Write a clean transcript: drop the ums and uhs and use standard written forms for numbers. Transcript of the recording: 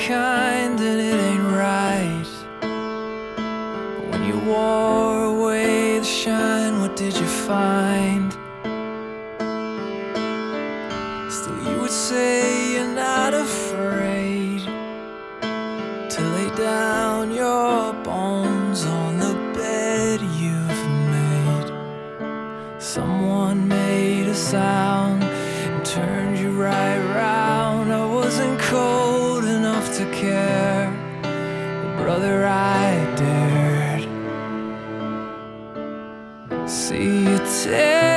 kind, then it ain't right. When you wore away the shine, what did you find? Still you would say you're not afraid to lay down your bones on the bed you've made. Someone made a sound and turned you right round. I wasn't cold enough to care, but brother, I dared. See you tear